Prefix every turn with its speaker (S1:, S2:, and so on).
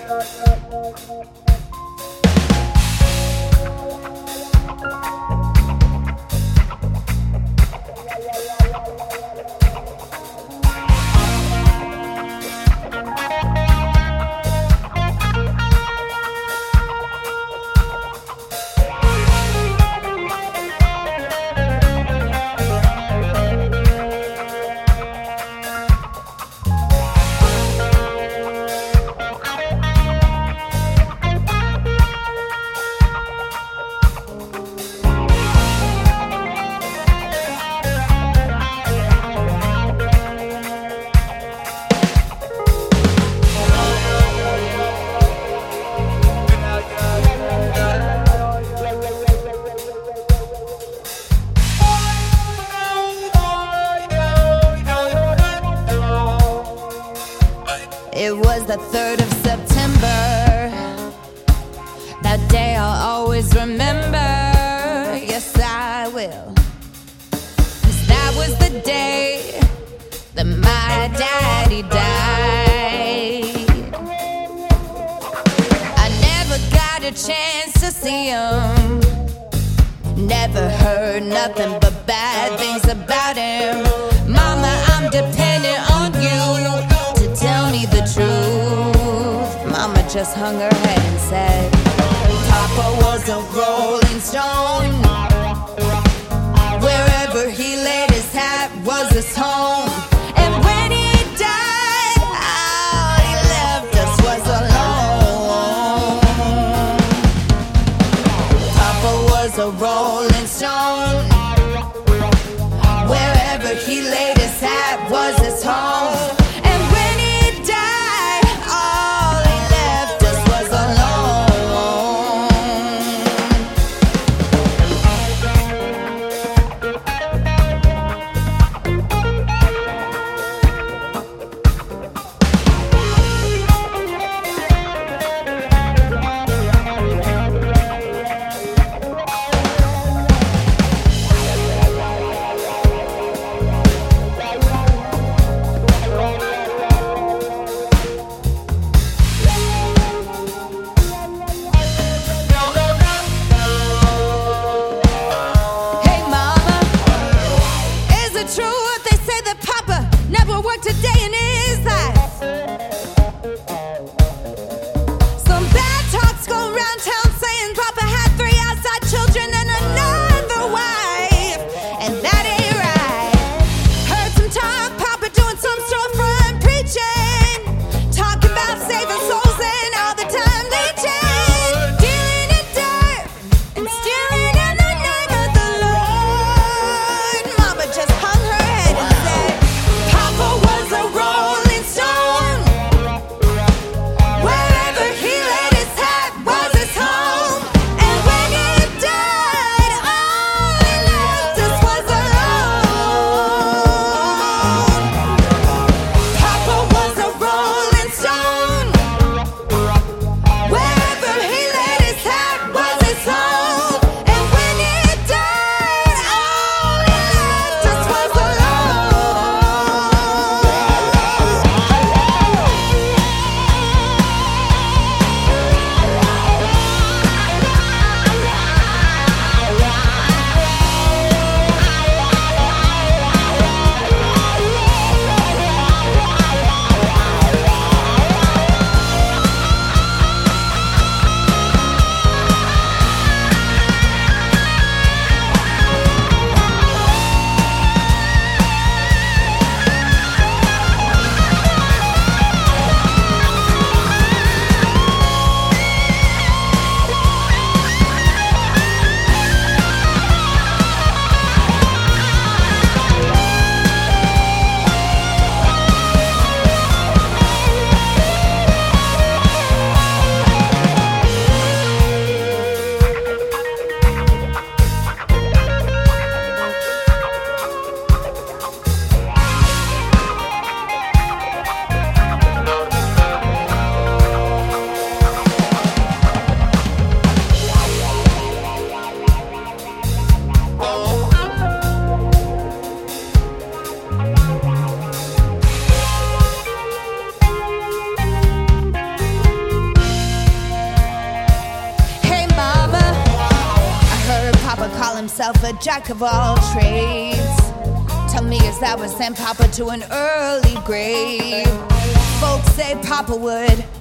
S1: It was the 3rd of September. That day I'll always remember. Yes, I will. 'Cause that was the day that my daddy died. I never got a chance to see him. Never heard nothing but bad things about him. Mama, I'm dependent on you to tell me the truth. Mama just hung her head and said, Papa was a rolling stone. Wherever he laid his hat was his home. And when he died, all he left us was alone. Papa was a rolling stone. Wherever he laid his hat was his home. And when he died, all he left us was alone. himself a jack of all trades. Tell me, is that what sent Papa to an early grave? Folks say Papa would